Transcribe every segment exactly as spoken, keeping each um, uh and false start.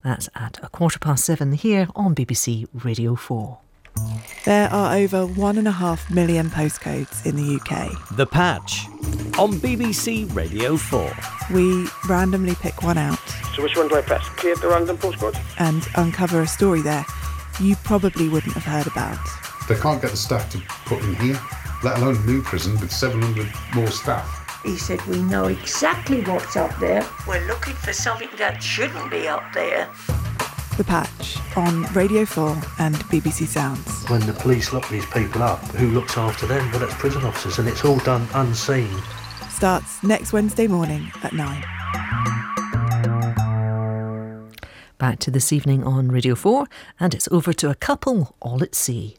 That's at a quarter past seven here on B B C Radio four. There are over one and a half million postcodes in the U K. The Patch on B B C Radio four. We randomly pick one out. So which one do I press? Create the random postcode? And uncover a story there you probably wouldn't have heard about. They can't get the staff to put in here, let alone a new prison with seven hundred more staff. He said, we know exactly what's up there. We're looking for something that shouldn't be up there. The Patch on Radio four and B B C Sounds. When the police lock these people up, who looks after them? Well, that's prison officers, and it's all done unseen. Starts next Wednesday morning at nine. Back to this evening on Radio four, and it's over to a couple all at sea.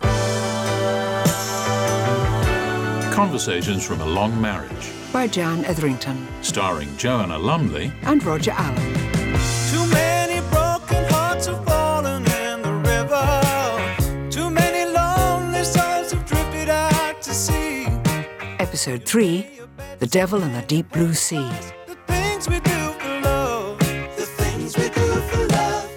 Conversations from a Long Marriage by Jan Etherington, starring Joanna Lumley and Roger Allen. Too many broken hearts have fallen in the river. Too many lonely souls have drifted out to sea. Episode three, The Devil in the Deep Blue Sea. The things we do for love. The things we do for love.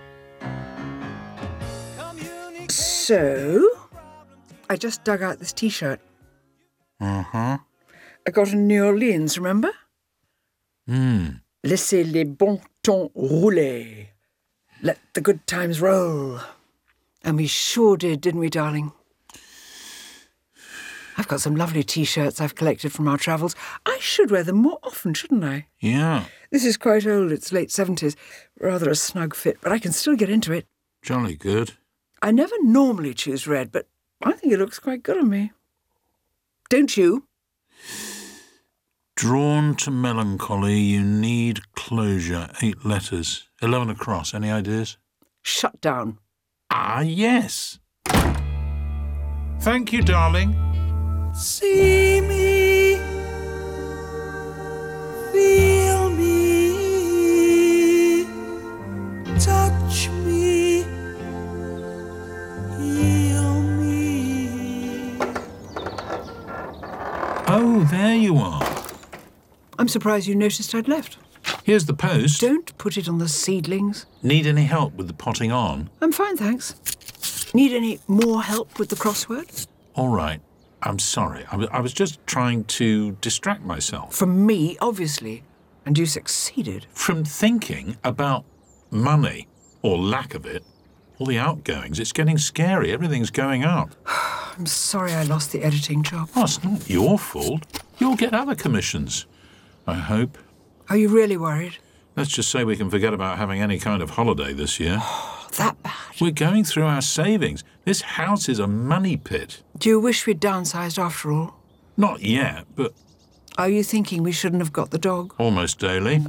So, I just dug out this T-shirt. Uh-huh. I got in New Orleans, remember? Hmm. Laissez les bons temps rouler. Let the good times roll. And we sure did, didn't we, darling? I've got some lovely T-shirts I've collected from our travels. I should wear them more often, shouldn't I? Yeah. This is quite old. It's late seventies. Rather a snug fit, but I can still get into it. Jolly good. I never normally choose red, but I think it looks quite good on me. Don't you? Drawn to melancholy, you need closure. Eight letters. Eleven across. Any ideas? Shut down. Ah, yes. Thank you, darling. See me, feel me, touch me, heal me. Oh, there you are. I'm surprised you noticed I'd left. Here's the post. Don't put it on the seedlings. Need any help with the potting on? I'm fine, thanks. Need any more help with the crossword? All right. I'm sorry. I, w- I was just trying to distract myself. From me, obviously. And you succeeded. From thinking about money, or lack of it, all the outgoings. It's getting scary. Everything's going up. I'm sorry I lost the editing job. Oh, it's not your fault. You'll get other commissions, I hope. Are you really worried? Let's just say we can forget about having any kind of holiday this year. That bad? We're going through our savings. This house is a money pit. Do you wish we'd downsized after all? Not yet, but... Are you thinking we shouldn't have got the dog? Almost daily.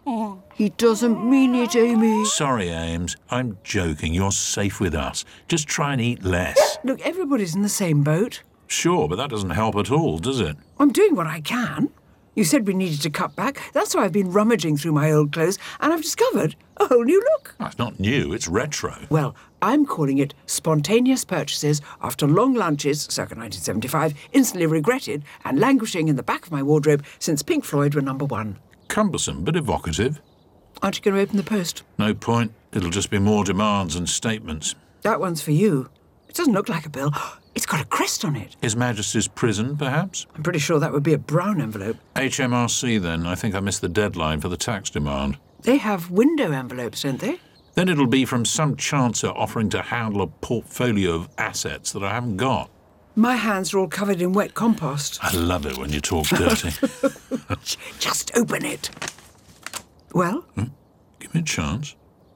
He doesn't mean it, Amy. Sorry, Ames. I'm joking. You're safe with us. Just try and eat less. Look, everybody's in the same boat. Sure, but that doesn't help at all, does it? I'm doing what I can. You said we needed to cut back. That's why I've been rummaging through my old clothes, and I've discovered a whole new look. Oh, it's not new, it's retro. Well, I'm calling it spontaneous purchases after long lunches, circa nineteen seventy-five, instantly regretted and languishing in the back of my wardrobe since Pink Floyd were number one. Cumbersome, but evocative. Aren't you going to open the post? No point. It'll just be more demands and statements. That one's for you. It doesn't look like a bill. It's got a crest on it. His Majesty's Prison, perhaps? I'm pretty sure that would be a brown envelope. H M R C, then. I think I missed the deadline for the tax demand. They have window envelopes, don't they? Then it'll be from some chancer offering to handle a portfolio of assets that I haven't got. My hands are all covered in wet compost. I love it when you talk dirty. Just open it. Well? Hmm? Give me a chance.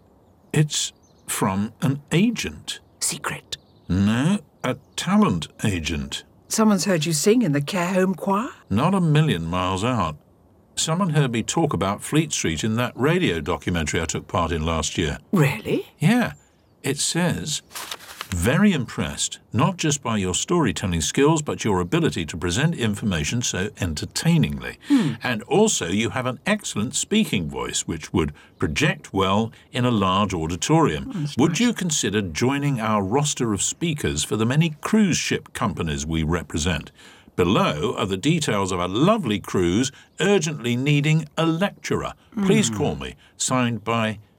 It's from an agent. Secret? No, a talent agent. Someone's heard you sing in the care home choir? Not a million miles out. Someone heard me talk about Fleet Street in that radio documentary I took part in last year. Really? Yeah. It says, very impressed, not just by your storytelling skills, but your ability to present information so entertainingly. Hmm. And also you have an excellent speaking voice, which would project well in a large auditorium. Oh, would nice. you consider joining our roster of speakers for the many cruise ship companies we represent? Below are the details of a lovely cruise urgently needing a lecturer. Please Mm. call me. Signed by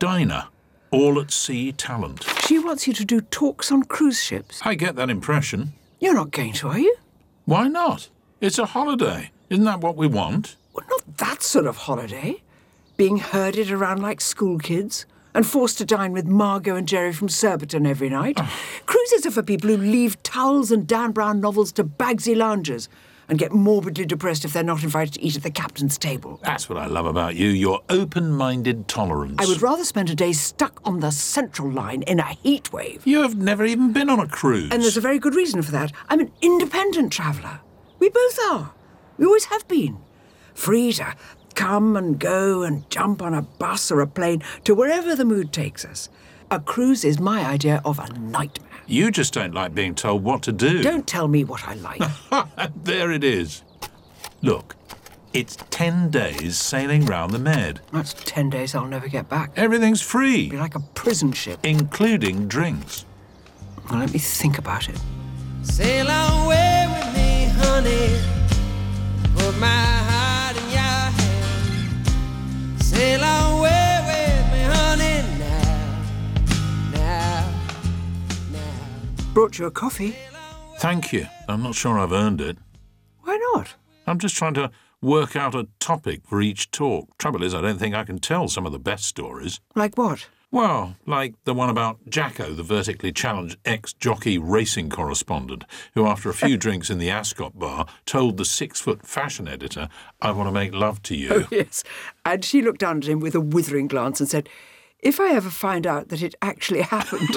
Dinah, all-at-sea talent. She wants you to do talks on cruise ships. I get that impression. You're not going to, are you? Why not? It's a holiday. Isn't that what we want? Well, not that sort of holiday. Being herded around like school kids and forced to dine with Margot and Jerry from Surbiton every night. Cruises are for people who leave towels and Dan Brown novels to Bagsy loungers and get morbidly depressed if they're not invited to eat at the captain's table. That's what I love about you, your open-minded tolerance. I would rather spend a day stuck on the Central Line in a heat wave. You have never even been on a cruise. And there's a very good reason for that. I'm an independent traveller. We both are. We always have been. Free to come and go and jump on a bus or a plane to wherever the mood takes us. A cruise is my idea of a nightmare. You just don't like being told what to do. Don't tell me what I like. There it is. Look, it's ten days sailing round the Med. That's ten days I'll never get back. Everything's free. It'll be like a prison ship. Including drinks. Well, let me think about it. Sail away with me, honey. Put my heart in your hand. Sail away with me, honey, now, now, now. Brought you a coffee. Thank you. I'm not sure I've earned it. Why not? I'm just trying to work out a topic for each talk. Trouble is, I don't think I can tell some of the best stories. Like what? Well, like the one about Jacko, the vertically challenged ex-jockey racing correspondent, who after a few drinks in the Ascot bar told the six-foot fashion editor, I want to make love to you. Oh, yes. And she looked down at him with a withering glance and said, if I ever find out that it actually happened.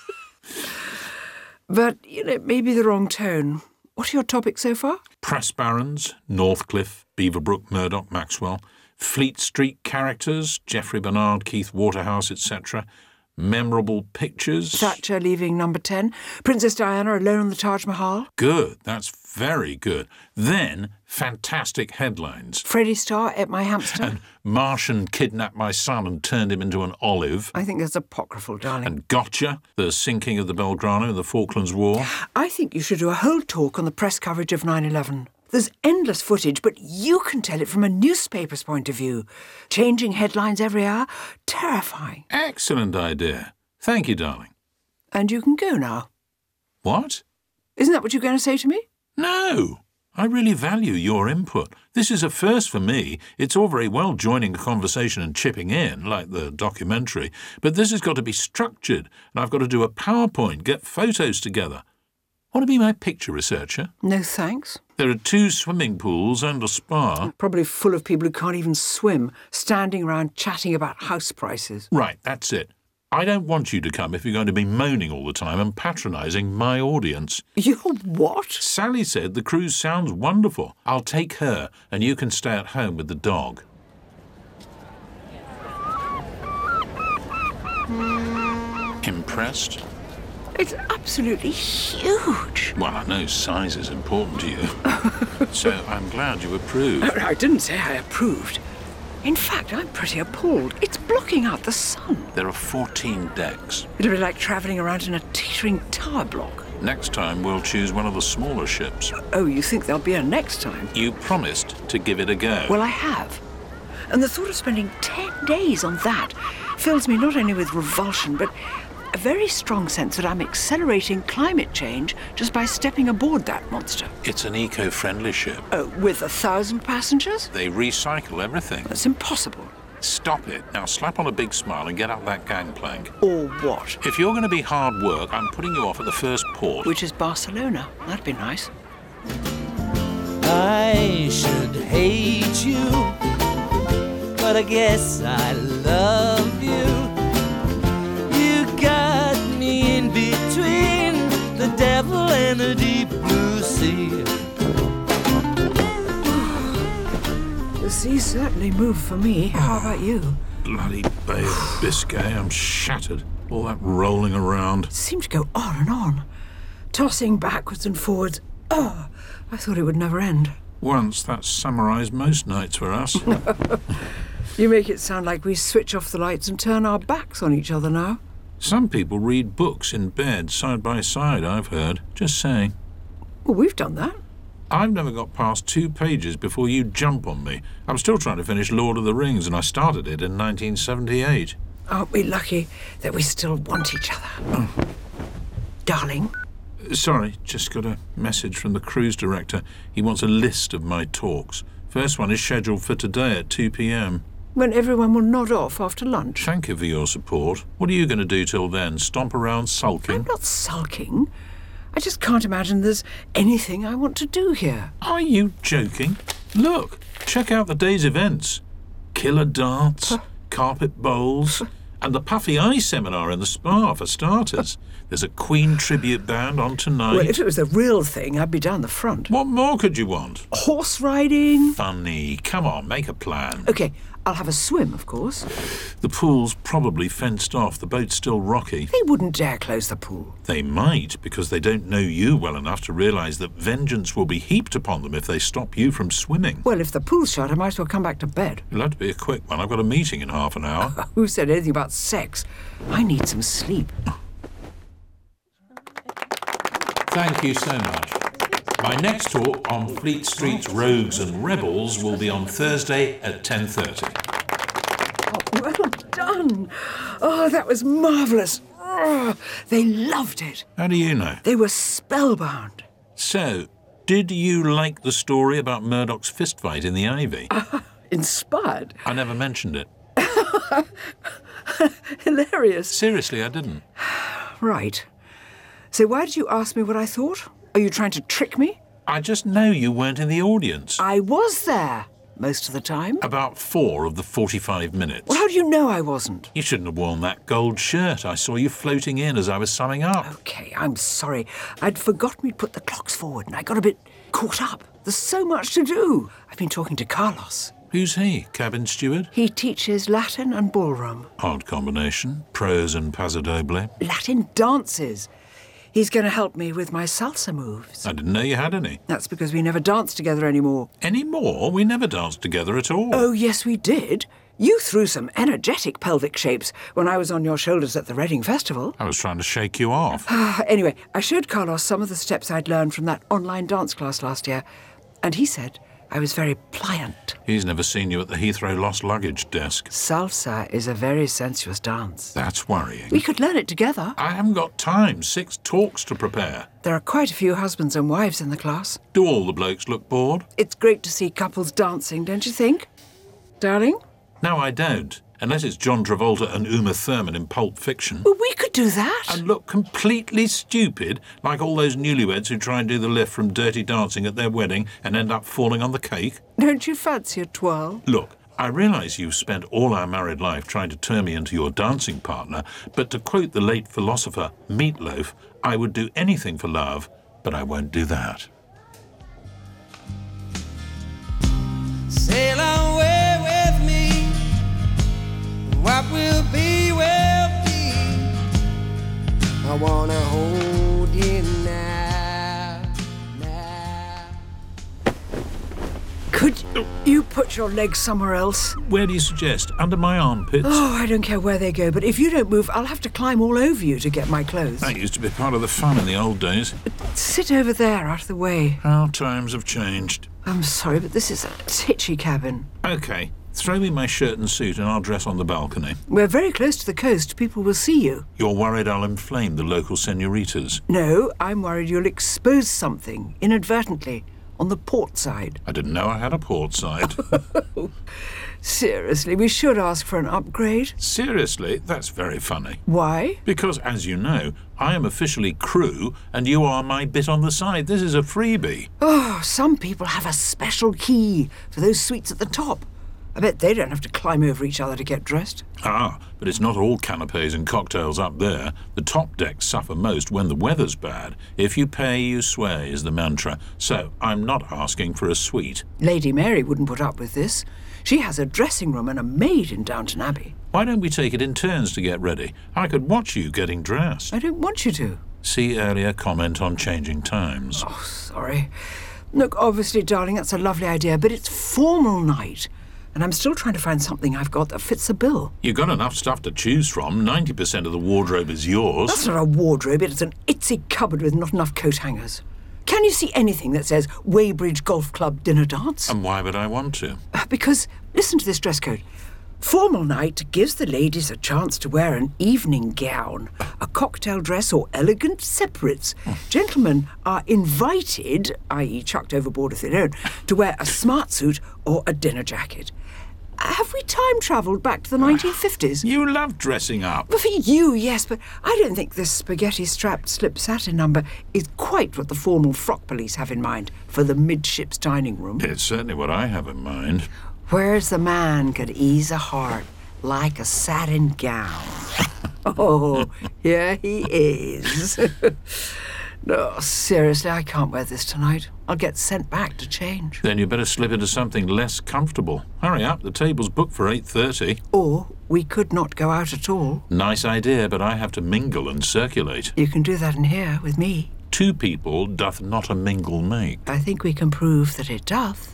But, you know, maybe the wrong tone. What are your topics so far? Press barons, Northcliffe, Beaverbrook, Murdoch, Maxwell. Fleet Street characters, Geoffrey Bernard, Keith Waterhouse, et cetera. Memorable pictures. Thatcher leaving number ten. Princess Diana alone on the Taj Mahal. Good, that's very good. Then, fantastic headlines. Freddie Starr ate my hamster. And Martian kidnapped my son and turned him into an olive. I think that's apocryphal, darling. And Gotcha, the sinking of the Belgrano in the Falklands War. I think you should do a whole talk on the press coverage of nine eleven. There's endless footage, but you can tell it from a newspaper's point of view. Changing headlines every hour. Terrifying. Excellent idea. Thank you, darling. And you can go now. What? Isn't that what you're going to say to me? No. I really value your input. This is a first for me. It's all very well joining a conversation and chipping in, like the documentary, but this has got to be structured, and I've got to do a PowerPoint, get photos together. Want to be my picture researcher? No, thanks. There are two swimming pools and a spa. Probably full of people who can't even swim, standing around chatting about house prices. Right, that's it. I don't want you to come if you're going to be moaning all the time and patronising my audience. You what? Sally said the cruise sounds wonderful. I'll take her and you can stay at home with the dog. Impressed? It's absolutely huge. Well, I know size is important to you. So I'm glad you approved. I didn't say I approved. In fact, I'm pretty appalled. It's blocking out the sun. There are fourteen decks. It'll be like travelling around in a teetering tower block. Next time we'll choose one of the smaller ships. Oh, you think there'll be a next time? You promised to give it a go. Well, I have. And the thought of spending ten days on that fills me not only with revulsion, but a very strong sense that I'm accelerating climate change just by stepping aboard that monster. It's an eco-friendly ship. Oh, with a thousand passengers? They recycle everything. That's impossible. Stop it. Now slap on a big smile and get up that gangplank. Or what? If you're going to be hard work, I'm putting you off at the first port. Which is Barcelona. That'd be nice. I should hate you, but I guess I love you. In between the devil and the deep blue sea. The sea certainly moved for me. How about you? Bloody Bay of Biscay, I'm shattered. All that rolling around. It seemed to go on and on, tossing backwards and forwards. Oh, I thought it would never end. Once, that summarised most nights for us. You make it sound like we switch off the lights and turn our backs on each other now. Some people read books in bed, side by side, I've heard. Just saying. Well, we've done that. I've never got past two pages before you jump on me. I'm still trying to finish Lord of the Rings, and I started it in nineteen seventy-eight. Aren't we lucky that we still want each other? Oh. Darling? Sorry, just got a message from the cruise director. He wants a list of my talks. First one is scheduled for today at two p.m. When everyone will nod off after lunch. Thank you for your support. What are you going to do till then? Stomp around sulking? I'm not sulking. I just can't imagine there's anything I want to do here. Are you joking? Look, check out the day's events. Killer darts, carpet bowls, and the Puffy Eye seminar in the spa for starters. There's a Queen tribute band on tonight. Well, if it was the real thing, I'd be down the front. What more could you want? Horse riding. Funny. Come on, make a plan. OK, I'll have a swim, of course. The pool's probably fenced off. The boat's still rocky. They wouldn't dare close the pool. They might, because they don't know you well enough to realise that vengeance will be heaped upon them if they stop you from swimming. Well, if the pool's shut, I might as well come back to bed. It'll have to be a quick one. I've got a meeting in half an hour. Who said anything about sex? I need some sleep. Thank you so much. My next talk on Fleet Street's Rogues and Rebels will be on Thursday at ten thirty. Oh, well done. Oh, that was marvellous. Oh, they loved it. How do you know? They were spellbound. So, did you like the story about Murdoch's fistfight in the Ivy? Uh, inspired? I never mentioned it. Hilarious. Seriously, I didn't. Right. So why did you ask me what I thought? Are you trying to trick me? I just know you weren't in the audience. I was there most of the time. About four of the forty-five minutes. Well, how do you know I wasn't? You shouldn't have worn that gold shirt. I saw you floating in as I was summing up. OK, I'm sorry. I'd forgotten we'd put the clocks forward and I got a bit caught up. There's so much to do. I've been talking to Carlos. Who's he? Cabin steward? He teaches Latin and ballroom. Odd combination. Prose and paso doble. Latin dances. He's going to help me with my salsa moves. I didn't know you had any. That's because we never dance together anymore. Any more? We never danced together at all. Oh, yes, we did. You threw some energetic pelvic shapes when I was on your shoulders at the Reading Festival. I was trying to shake you off. Anyway, I showed Carlos some of the steps I'd learned from that online dance class last year, and he said I was very pliant. He's never seen you at the Heathrow lost luggage desk. Salsa is a very sensuous dance. That's worrying. We could learn it together. I haven't got time. Six talks to prepare. There are quite a few husbands and wives in the class. Do all the blokes look bored? It's great to see couples dancing, don't you think? Darling? No, I don't. Unless it's John Travolta and Uma Thurman in Pulp Fiction. Well, we could do that. And look completely stupid, like all those newlyweds who try and do the lift from Dirty Dancing at their wedding and end up falling on the cake. Don't you fancy a twirl? Look, I realise you've spent all our married life trying to turn me into your dancing partner, but to quote the late philosopher Meatloaf, I would do anything for love, but I won't do that. Sail away with me. What will be, will be. I wanna hold you now, now. Could you put your legs somewhere else? Where do you suggest? Under my armpits? Oh, I don't care where they go, but if you don't move, I'll have to climb all over you to get my clothes. That used to be part of the fun in the old days. Sit over there, out of the way. How times have changed. I'm sorry, but this is a titchy cabin. OK. Throw me my shirt and suit and I'll dress on the balcony. We're very close to the coast. People will see you. You're worried I'll inflame the local senoritas? No, I'm worried you'll expose something, inadvertently, on the port side. I didn't know I had a port side. Seriously, we should ask for an upgrade. Seriously? That's very funny. Why? Because, as you know, I am officially crew and you are my bit on the side. This is a freebie. Oh, some people have a special key for those suites at the top. I bet they don't have to climb over each other to get dressed. Ah, but it's not all canapes and cocktails up there. The top decks suffer most when the weather's bad. If you pay, you sway is the mantra. So I'm not asking for a suite. Lady Mary wouldn't put up with this. She has a dressing room and a maid in Downton Abbey. Why don't we take it in turns to get ready? I could watch you getting dressed. I don't want you to. See earlier comment on changing times. Oh, sorry. Look, obviously, darling, that's a lovely idea, but it's formal night. And I'm still trying to find something I've got that fits the bill. You've got enough stuff to choose from. ninety percent of the wardrobe is yours. That's not a wardrobe. It's an itsy cupboard with not enough coat hangers. Can you see anything that says Weybridge Golf Club dinner dance? And why would I want to? Because, listen to this dress code. Formal night gives the ladies a chance to wear an evening gown, a cocktail dress or elegant separates. Gentlemen are invited, that is chucked overboard if they don't, to wear a smart suit or a dinner jacket. Have we time-travelled back to the nineteen fifties? You love dressing up. Well, for you, yes, but I don't think this spaghetti-strapped slip satin number is quite what the formal frock police have in mind for the midships dining room. It's certainly what I have in mind. Where's the man could ease a heart like a satin gown? Oh, here he is. No, seriously, I can't wear this tonight. I'll get sent back to change. Then you better slip into something less comfortable. Hurry up, the table's booked for eight thirty. Or we could not go out at all. Nice idea, but I have to mingle and circulate. You can do that in here with me. Two people doth not a mingle make. I think we can prove that it doth.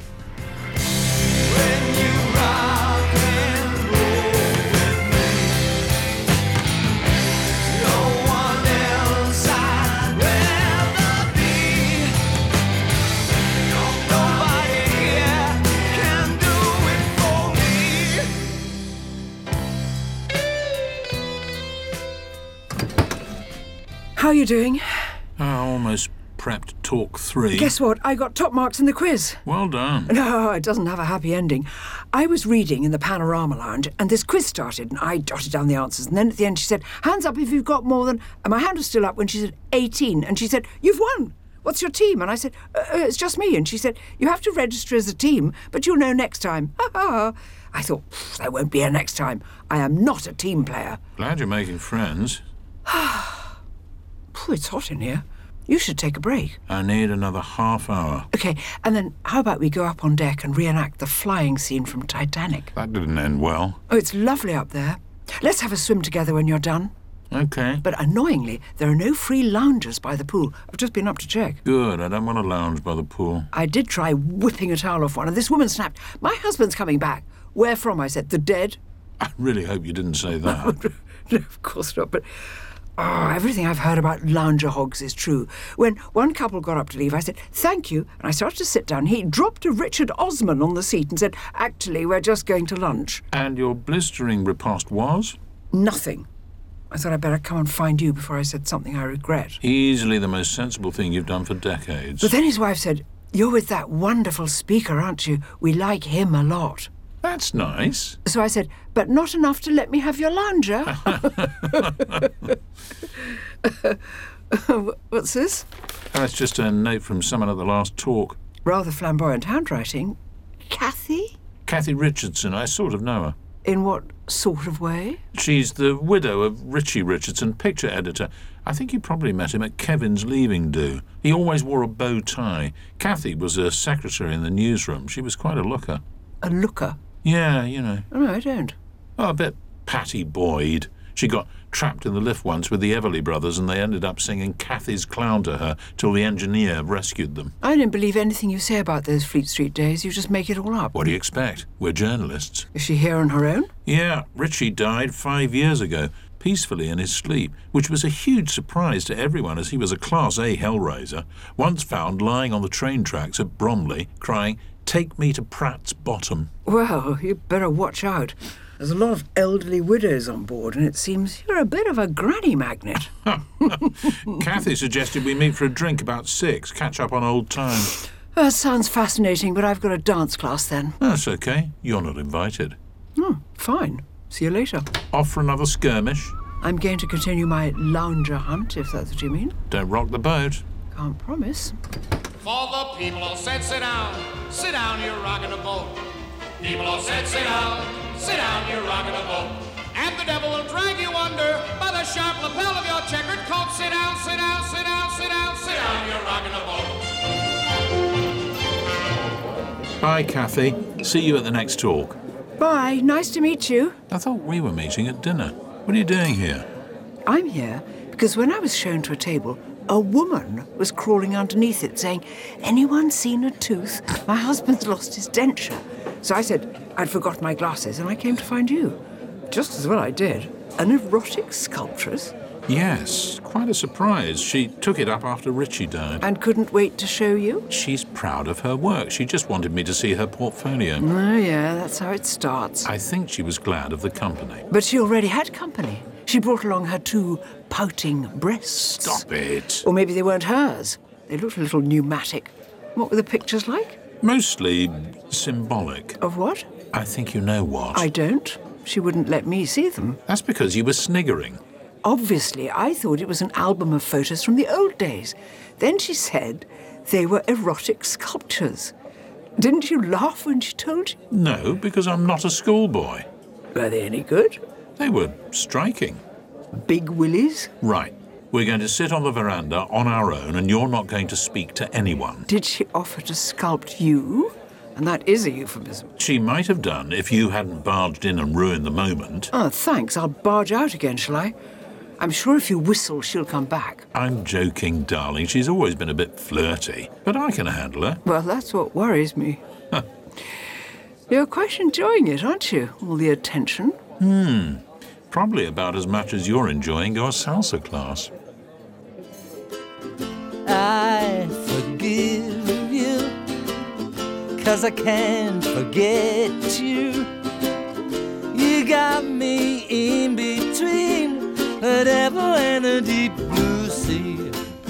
How are you doing? I almost prepped talk three. Guess what? I got top marks in the quiz. Well done. No, it doesn't have a happy ending. I was reading in the Panorama Lounge and this quiz started and I jotted down the answers and then at the end she said, hands up if you've got more than... And my hand was still up when she said eighteen and she said, you've won. What's your team? And I said, uh, it's just me. And she said, you have to register as a team, but you'll know next time. Ha ha. I thought, there won't be a next time. I am not a team player. Glad you're making friends. It's hot in here. You should take a break. I need another half hour. OK, and then how about we go up on deck and reenact the flying scene from Titanic? That didn't end well. Oh, it's lovely up there. Let's have a swim together when you're done. OK. But annoyingly, there are no free loungers by the pool. I've just been up to check. Good, I don't want to lounge by the pool. I did try whipping a towel off one, and this woman snapped, my husband's coming back. Where from? I said, the dead. I really hope you didn't say that. No, of course not, but... Oh, everything I've heard about lounger hogs is true. When one couple got up to leave, I said, thank you, and I started to sit down. He dropped a Richard Osman on the seat and said, actually, we're just going to lunch. And your blistering riposte was? Nothing. I thought I'd better come and find you before I said something I regret. Easily the most sensible thing you've done for decades. But then his wife said, you're with that wonderful speaker, aren't you? We like him a lot. That's nice. So I said, but not enough to let me have your lounger. What's this? That's just a note from someone at the last talk. Rather flamboyant handwriting. Kathy? Kathy Richardson. I sort of know her. In what sort of way? She's the widow of Richie Richardson, picture editor. I think you probably met him at Kevin's leaving do. He always wore a bow tie. Kathy was a secretary in the newsroom. She was quite a looker. A looker? Yeah, you know. Oh, no, I don't. Oh, a bit Patty Boyd. She got trapped in the lift once with the Everly brothers and they ended up singing Kathy's Clown to her till the engineer rescued them. I don't believe anything you say about those Fleet Street days. You just make it all up. What do you expect? We're journalists. Is she here on her own? Yeah, Richie died five years ago, peacefully in his sleep, which was a huge surprise to everyone as he was a Class A hellraiser, once found lying on the train tracks at Bromley, crying, "Take me to Pratt's Bottom." Well, you better watch out. There's a lot of elderly widows on board, and it seems you're a bit of a granny magnet. Kathy suggested we meet for a drink about six, catch up on old times. That sounds fascinating, but I've got a dance class then. That's okay. You're not invited. Hmm, fine. See you later. Off for another skirmish? I'm going to continue my lounger hunt, if that's what you mean. Don't rock the boat. Can't promise. For the people all said, sit down, sit down, you're rocking a boat. People all said, sit down, sit down, you're rocking a boat. And the devil will drag you under by the sharp lapel of your checkered coat. Sit down, sit down, sit down, sit down, sit down, you're rocking a boat. Bye, Kathy. See you at the next talk. Bye, nice to meet you. I thought we were meeting at dinner. What are you doing here? I'm here because when I was shown to a table, a woman was crawling underneath it saying, anyone seen a tooth? My husband's lost his denture. So I said I'd forgotten my glasses and I came to find you. Just as well I did. An erotic sculptress? Yes, quite a surprise. She took it up after Richie died. And couldn't wait to show you? She's proud of her work. She just wanted me to see her portfolio. Oh, yeah, that's how it starts. I think she was glad of the company. But she already had company. She brought along her two pouting breasts. Stop it. Or maybe they weren't hers. They looked a little pneumatic. What were the pictures like? Mostly symbolic. Of what? I think you know what. I don't. She wouldn't let me see them. That's because you were sniggering. Obviously, I thought it was an album of photos from the old days. Then she said they were erotic sculptures. Didn't you laugh when she told you? No, because I'm not a schoolboy. Were they any good? They were striking. Big willies? Right. We're going to sit on the veranda on our own, and you're not going to speak to anyone. Did she offer to sculpt you? And that is a euphemism. She might have done if you hadn't barged in and ruined the moment. Oh, thanks. I'll barge out again, shall I? I'm sure if you whistle, she'll come back. I'm joking, darling. She's always been a bit flirty, but I can handle her. Well, that's what worries me. You're quite enjoying it, aren't you? All the attention. Hmm. Probably about as much as you're enjoying your salsa class. I forgive you, 'cause I can't forget you. You got me in between the devil and a deep blue sea.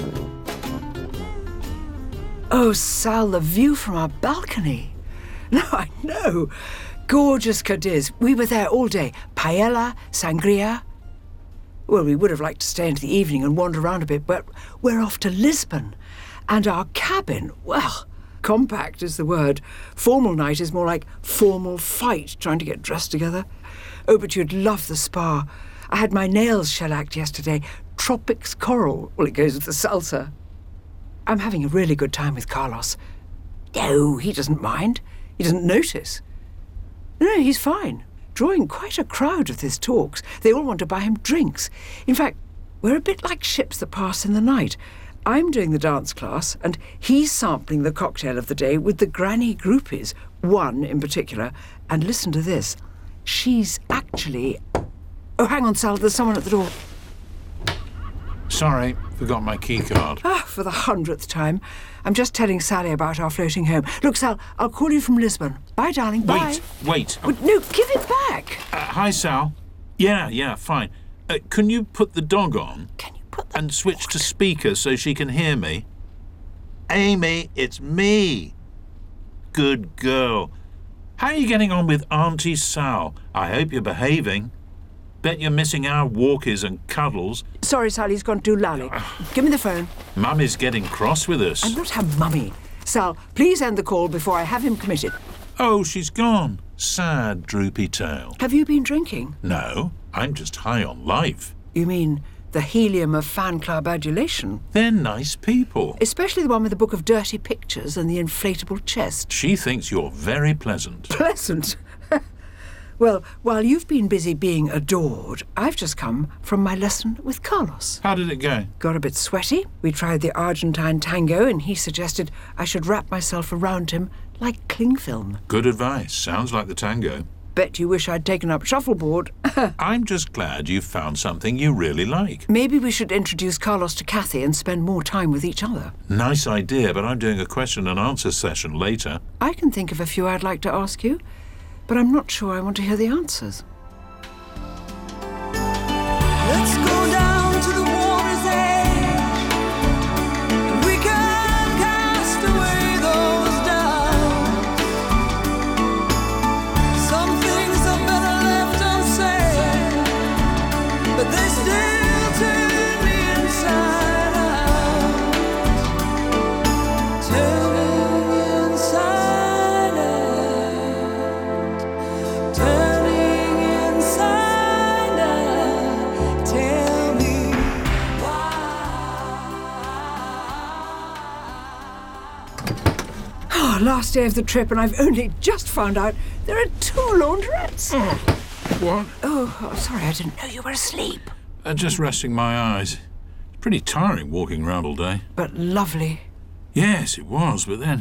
Oh, Sal, the view from our balcony. No, I know. Gorgeous Cadiz. We were there all day. Paella, sangria. Well, we would have liked to stay into the evening and wander around a bit, but we're off to Lisbon. And our cabin, well, compact is the word. Formal night is more like formal fight, trying to get dressed together. Oh, but you'd love the spa. I had my nails shellacked yesterday. Tropics coral. Well, it goes with the salsa. I'm having a really good time with Carlos. No, he doesn't mind. He doesn't notice. No, he's fine. Drawing quite a crowd with his talks. They all want to buy him drinks. In fact, we're a bit like ships that pass in the night. I'm doing the dance class, and he's sampling the cocktail of the day with the granny groupies, one in particular. And listen to this. She's actually... Oh, hang on, Sal, there's someone at the door. Sorry, forgot my key card. Ah, for the hundredth time. I'm just telling Sally about our floating home. Look, Sal, I'll call you from Lisbon. Bye, darling, bye. Wait, wait. Well, no, give it back. Uh, hi, Sal. Yeah, yeah, fine. Uh, can you put the dog on? Can you put the... And switch to speaker so she can hear me? Amy, it's me. Good girl. How are you getting on with Auntie Sal? I hope you're behaving. Bet you're missing our walkies and cuddles. Sorry, Sal, he's gone to Lally. Give me the phone. Mummy's getting cross with us. I'm not her mummy. Sal, please end the call before I have him committed. Oh, she's gone. Sad, droopy tail. Have you been drinking? No, I'm just high on life. You mean the helium of fan club adulation? They're nice people. Especially the one with the book of dirty pictures and the inflatable chest. She thinks you're very pleasant. Pleasant? Well, while you've been busy being adored, I've just come from my lesson with Carlos. How did it go? Got a bit sweaty. We tried the Argentine tango, and he suggested I should wrap myself around him like cling film. Good advice. Sounds like the tango. Bet you wish I'd taken up shuffleboard. I'm just glad you've found something you really like. Maybe we should introduce Carlos to Kathy and spend more time with each other. Nice idea, but I'm doing a question and answer session later. I can think of a few I'd like to ask you, but I'm not sure I want to hear the answers. Let's go down to the water's edge, and we can cast away those doubts. Some things are better left unsaid, but they still turn me inside out. Turn me inside out. Turning inside out. Tell me Oh, last day of the trip, and I've only just found out there are two laundrettes. Oh, what? Oh, oh, sorry, I didn't know you were asleep. Uh, just resting my eyes. It's pretty tiring walking around all day. But lovely. Yes, it was, but then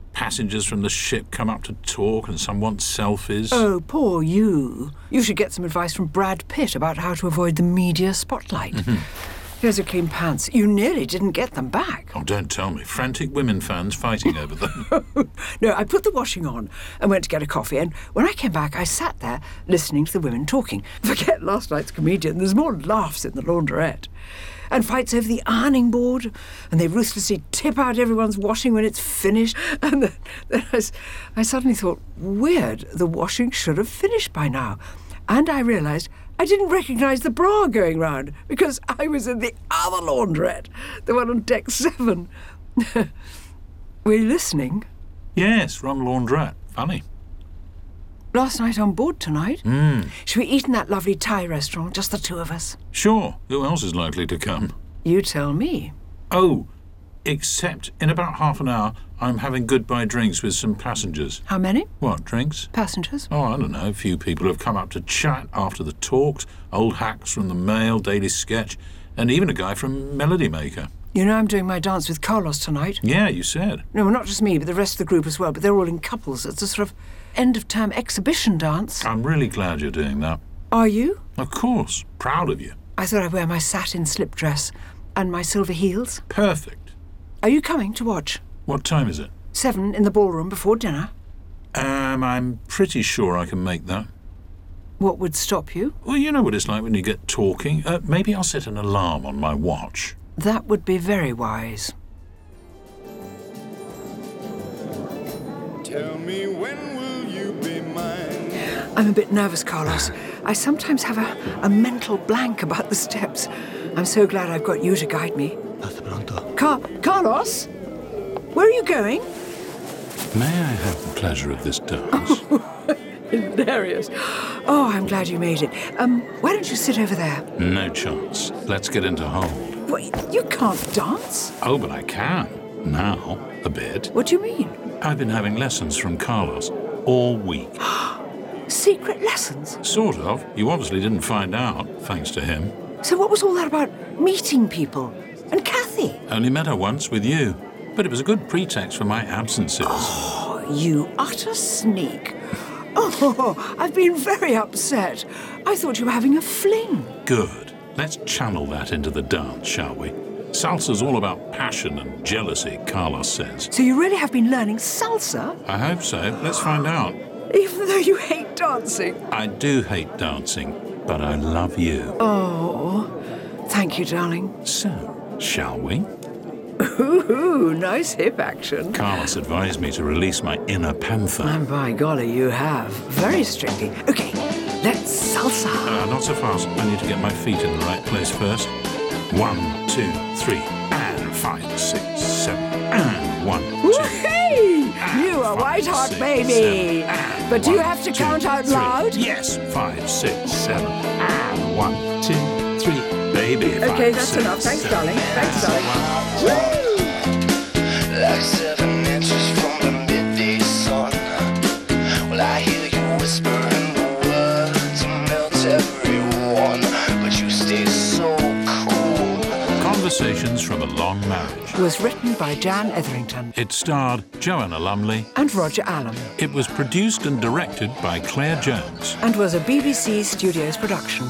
passengers from the ship come up to talk and some want selfies. Oh, poor you. You should get some advice from Brad Pitt about how to avoid the media spotlight. Mm-hmm. Here's your clean pants. You nearly didn't get them back. Oh, don't tell me. Frantic women fans fighting over them. No, I put the washing on and went to get a coffee, and when I came back, I sat there listening to the women talking. Forget last night's comedian. There's more laughs in the laundrette. And fights over the ironing board, and they ruthlessly tip out everyone's washing when it's finished. And then, then I, I suddenly thought, weird, the washing should have finished by now. And I realised I didn't recognise the bra going round because I was in the other laundrette, the one on deck seven. Were you listening? Yes, Ron Laundrette. Funny. Last night on board tonight. Mm. Should we eat in that lovely Thai restaurant, just the two of us? Sure. Who else is likely to come? You tell me. Oh, except in about half an hour, I'm having goodbye drinks with some passengers. How many? What, drinks? Passengers. Oh, I don't know. A few people have come up to chat after the talks. Old hacks from the Mail, Daily Sketch, and even a guy from Melody Maker. You know I'm doing my dance with Carlos tonight? Yeah, you said. No, well, not just me, but the rest of the group as well. But they're all in couples. It's a sort of end-of-term exhibition dance. I'm really glad you're doing that. Are you? Of course. Proud of you. I thought I'd wear my satin slip dress and my silver heels. Perfect. Are you coming to watch? What time is it? Seven in the ballroom before dinner. Um, I'm pretty sure I can make that. What would stop you? Well, you know what it's like when you get talking. Uh, maybe I'll set an alarm on my watch. That would be very wise. Tell me, when will you be mine? I'm a bit nervous, Carlos. I sometimes have a, a mental blank about the steps. I'm so glad I've got you to guide me. Car- Carlos? Where are you going? May I have the pleasure of this dance? Hilarious. Oh, I'm glad you made it. Um, why don't you sit over there? No chance. Let's get into hold. Wait, you can't dance? Oh, but I can. Now, a bit. What do you mean? I've been having lessons from Carlos all week. Secret lessons? Sort of. You obviously didn't find out, thanks to him. So what was all that about meeting people? And Kathy? Only met her once with you. But it was a good pretext for my absences. Oh, you utter sneak. Oh, I've been very upset. I thought you were having a fling. Good. Let's channel that into the dance, shall we? Salsa's all about passion and jealousy, Carlos says. So you really have been learning salsa? I hope so. Let's find out. Even though you hate dancing? I do hate dancing, but I love you. Oh, thank you, darling. So, shall we? Ooh, nice hip action. Carlos advised me to release my inner panther. And by golly, you have. Very strictly. Okay, let's salsa. Uh, not so fast. I need to get my feet in the right place first. One, two, three, and five, six, seven, and one, two. Whee! You are White Hot Baby. Seven, but do one, you have to two, count out three. loud? Yes. Five, six, seven, and one, two, three. Baby. Okay, five, that's six, enough. Thanks, seven, darling. Thanks, darling. Like seven inches from the midday sun. Well, I hear you whispering the words to melt everyone, but you stay so cool. Conversations from a Long Marriage Was written by Jan Etherington. It starred Joanna Lumley and Roger Allam. It was produced and directed by Claire Jones. And was a B B C Studios production.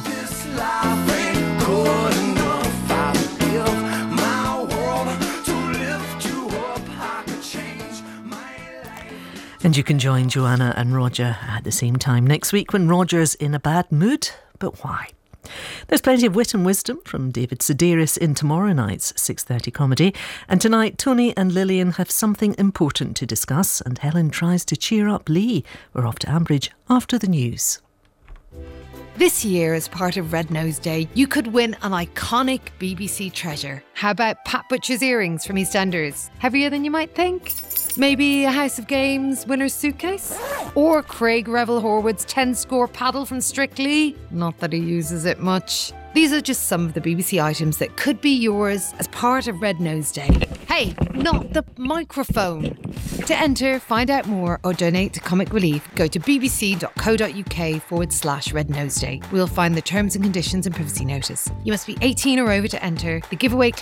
And you can join Joanna and Roger at the same time next week when Roger's in a bad mood. But why? There's plenty of wit and wisdom from David Sedaris in tomorrow night's six thirty comedy. And tonight, Tony and Lillian have something important to discuss, and Helen tries to cheer up Lee. We're off to Ambridge after the news. This year, as part of Red Nose Day, you could win an iconic B B C treasure. How about Pat Butcher's earrings from EastEnders? Heavier than you might think? Maybe a House of Games winner's suitcase? Or Craig Revel Horwood's ten-score paddle from Strictly? Not that he uses it much. These are just some of the B B C items that could be yours as part of Red Nose Day. Hey, not the microphone. To enter, find out more or donate to Comic Relief, go to bbc.co.uk forward slash Red Nose Day. We'll find the terms and conditions and privacy notice. You must be eighteen or over to enter. The giveaway